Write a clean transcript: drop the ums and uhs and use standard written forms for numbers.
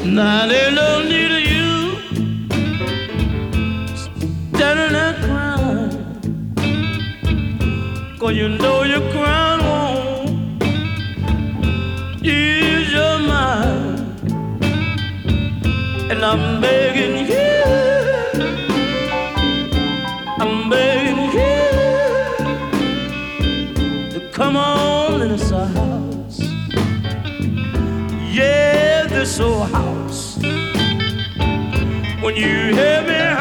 Now there's no need of you standing there crying, 'cause you know your crown won't ease your mind. And I'm begging you, I'm begging you to come on in this house. Yeah, this old house. When you hear me